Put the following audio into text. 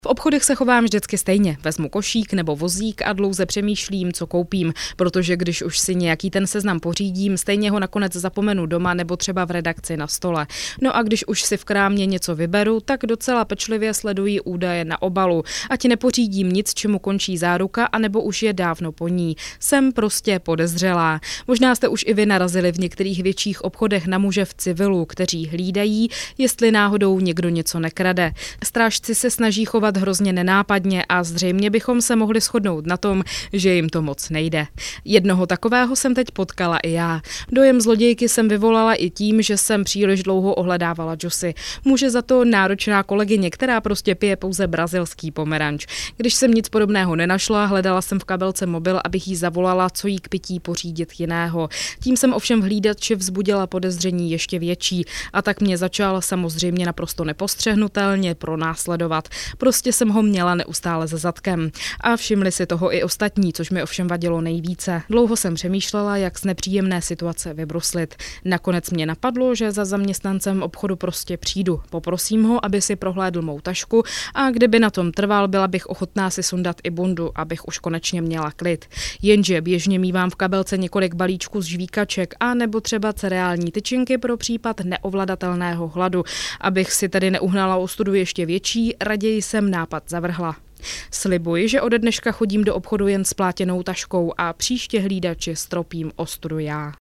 V obchodech se chovám vždycky stejně. Vezmu košík nebo vozík a dlouze přemýšlím, co koupím, protože když už si nějaký ten seznam pořídím, stejně ho nakonec zapomenu doma nebo třeba v redakci na stole. No a když už si v krámě něco vyberu, tak docela pečlivě sleduji údaje na obalu, ať nepořídím nic, čemu končí záruka, anebo už je dávno po ní. Jsem prostě podezřelá. Možná jste už i vy narazili v některých větších obchodech na muže v civilu, kteří hlídají, jestli náhodou někdo něco nekrade. Strážci se snaží chovat hrozně nenápadně a zřejmě bychom se mohli shodnout na tom, že jim to moc nejde. Jednoho takového jsem teď potkala i já. Dojem zlodějky jsem vyvolala i tím, že jsem příliš dlouho ohledávala Josi. Může za to náročná kolegyně, která prostě pije pouze brazilský pomeranč. Když jsem nic podobného nenašla, hledala jsem v kabelce mobil, abych jí zavolala, co jí k pití pořídit jiného. Tím jsem ovšem v hlídači vzbudila podezření ještě větší a tak mě začal samozřejmě naprosto nepostřehnutelně pronásledovat. Prostě jsem ho měla neustále za zadkem. A všimli si toho i ostatní, což mi ovšem vadilo nejvíce. Dlouho jsem přemýšlela, jak z nepříjemné situace vybruslit. Nakonec mě napadlo, že za zaměstnancem obchodu prostě přijdu. Poprosím ho, aby si prohlédl mou tašku a kdyby na tom trval, byla bych ochotná si sundat i bundu, abych už konečně měla klid. Jenže běžně mívám v kabelce několik balíčků z žvíkaček a nebo třeba cereální tyčinky pro případ neovladatelného hladu. Abych si tedy neuhnala ostudu ještě větší, raději jsem nápad zavrhla. Slibuji, že ode dneška chodím do obchodu jen s plátěnou taškou a příště hlídači stropím ostudu já.